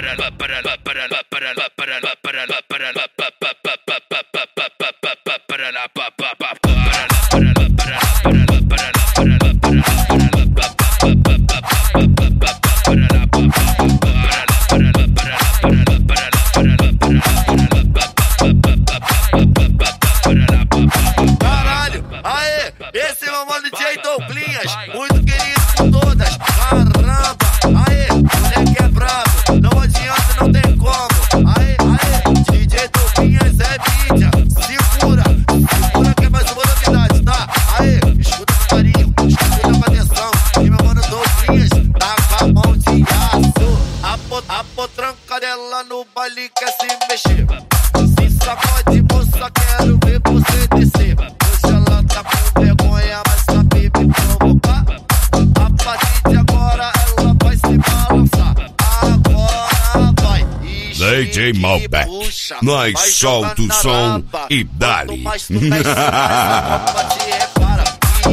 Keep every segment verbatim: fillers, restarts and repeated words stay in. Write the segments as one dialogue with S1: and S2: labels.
S1: Caralho, aê, esse é o mano D J Douglinhas, muito querido por todas. Caramba, aê, moleque é brabo, não adianta, não tem como. Aê, aê, D J Douglinhas é mídia, segura, segura que é mais uma novidade, tá? Aê, escuta com carinho, escuta com atenção, e meu mano Douglinhas tá com a mão de aço. A, pot, a potranca dela no baile quer se mexer. Se sacode, moça, quero ver você descer. Hoje ela tá com vergonha, mas sabe me provocar. A partir de agora ela vai se balançar. Agora vai.
S2: D J Malbec, nós solta o som e dá-lhe.
S1: Mas tu mexe, mais a tropa te repara.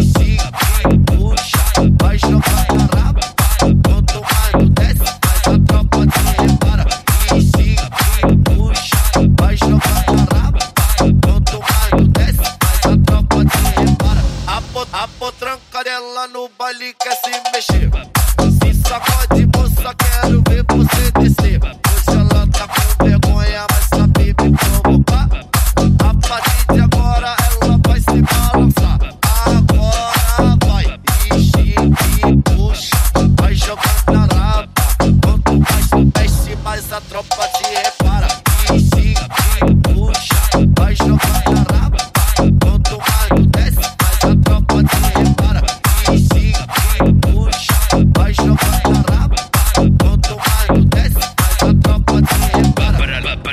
S1: E puxa, vai jogar na raba. Quanto mais tu desce, mais a tropa te repara. E puxa, vai jogar na raba. Quanto mais tu desce, mais a tropa te repara. A, pot, a potranca dela no baile quer se mexer. Se sacode, moça, quero ver você descer. Hoje ela tá com vergonha, mas sabe me provocar. A partir de agora ela vai se balançar. Agora vai. Ixi, puxa, vai jogar na raba. Quanto mais tu mexe, mais a tropa te repara. Ixi, puxa, vai jogar na raba. Quanto mais tu desce, mais a tropa te repara. Ixi, puxa, vai jogar na raba. Quanto mais tu desce, mais a tropa te repara.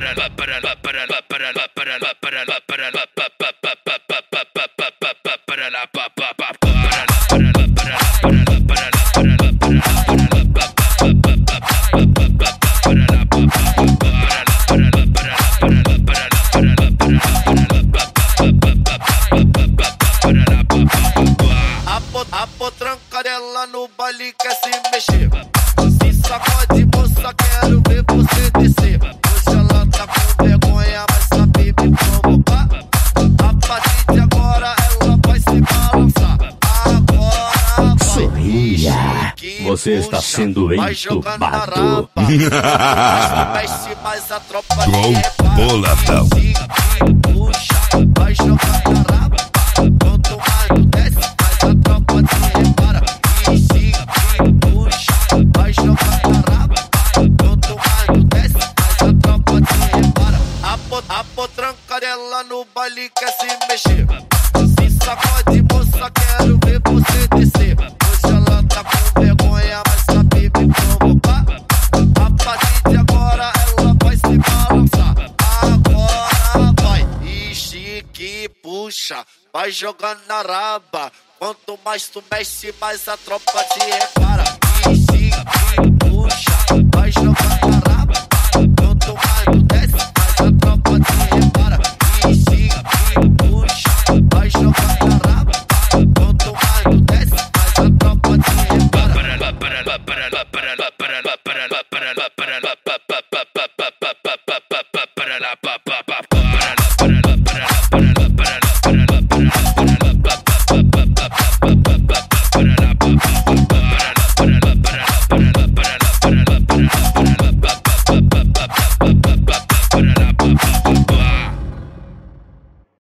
S1: A, pot, a potranca dela no baile quer se mexer. Se sacode, moça, quero ver você descer. Hoje ela tá com vergonha, mas sabe me provocar. A partir de agora ela vai se balançar. Agora vai.
S3: Sorria, você está sendo entubado.
S1: Mexe, mais a tropa te
S2: Gol
S1: repara.
S2: boladão.
S1: Puxa, vai jogar na raba. Quanto mais tu desce, mais a tropa te repara. Ixi, puxa, vai jogar na raba. Quanto mais tu desce, mais a tropa te repara. A, pot, a potranca dela no baile quer se mexer. Se sacode, moça, quero ver você descer. Hoje ela tá com vergonha, mas sabe me provocar. A partir de agora ela vai se balançar. Agora vai. Ixi, que puxa, vai jogando na raba. Quanto mais tu mexe, mais a tropa te repara. Ixi,